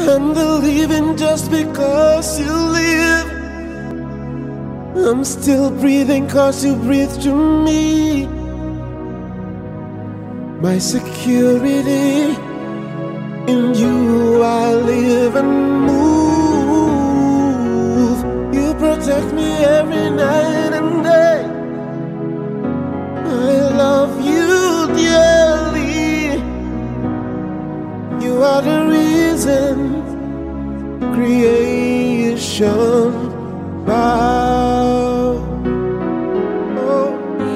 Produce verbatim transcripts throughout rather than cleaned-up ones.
I'm believing just because you live. I'm still breathing cause you breathe through me. My security, in you I live and move. You protect me every night and day. I love you dearly. You are the reason creation bow. Oh.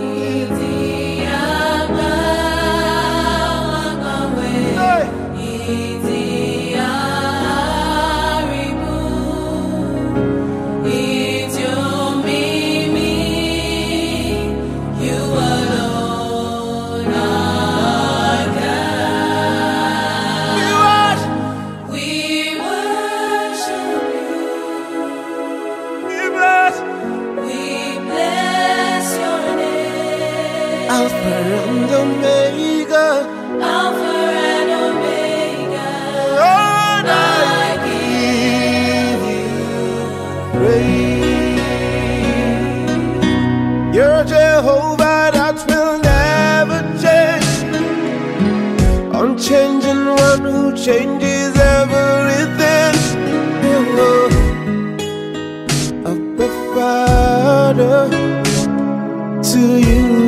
Alpha and Omega, Alpha and Omega. Lord, I give you praise. You're Jehovah that will never change, unchanging one who changes everything. Oh, Abba Father, to you